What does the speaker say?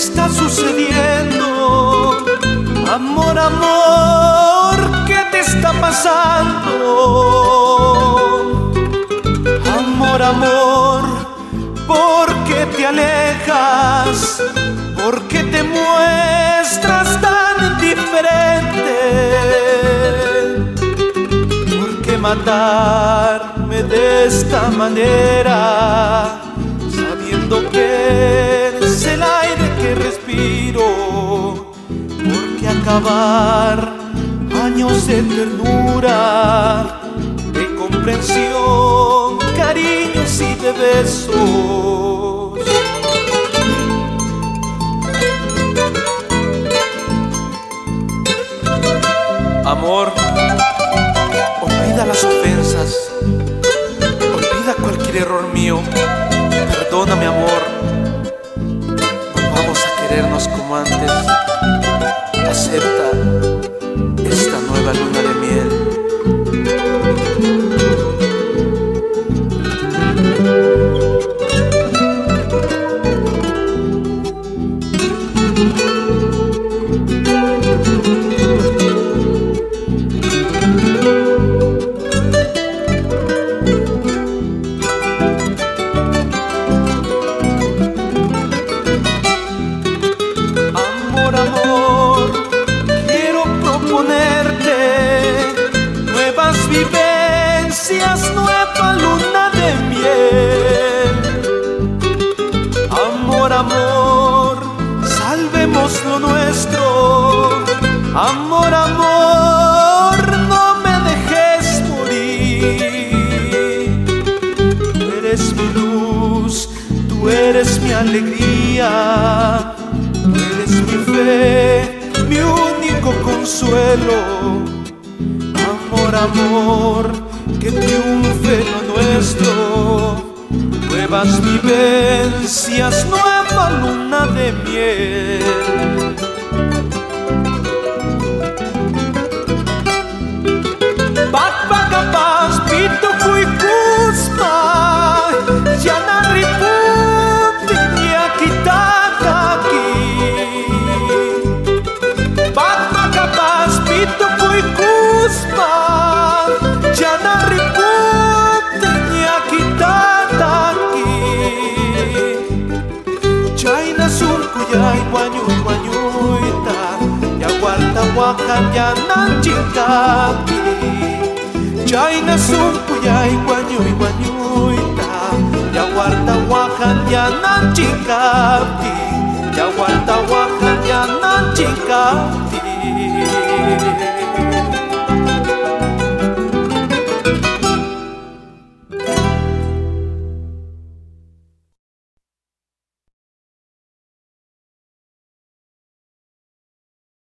está sucediendo? Amor, amor, ¿qué te está pasando? Amor, amor, ¿por qué te alejas? ¿Por qué te muestras tan diferente? ¿Por qué matarme de esta manera? Sabiendo que eres el aire que respiro. ¿Por qué acabar años de ternura, de comprensión, cariños y de besos? Amor, olvida las ofensas, olvida cualquier error mío. Perdóname, amor. Vamos a querernos como antes. Acepta esta nueva luna de miel. Vivencias, nueva luna de miel. Amor, amor, salvemos lo nuestro. Amor, amor, no me dejes morir. Tú eres mi luz, tú eres mi alegría, tú eres mi fe, mi único consuelo. Amor, amor, que triunfe lo nuestro. Nuevas vivencias, nueva luna de miel. Bakbakapaz, Pitukuy Kusma, Yanarriputi, Yakitakaki. Bakbakapaz, Pitukuy Kusma, Yanarriputi, Yakitakaki. Chayna Sunkuyay, Guanyuy, Guanyuyta, Yaguarta, Wakan, Yananchinkaki. Chayna Sunkuyay, Guanyuy, Guanyuyta, Yaguarta, Wakan, Yananchinkaki. Yaguarta, Wakan, Yananchinkaki.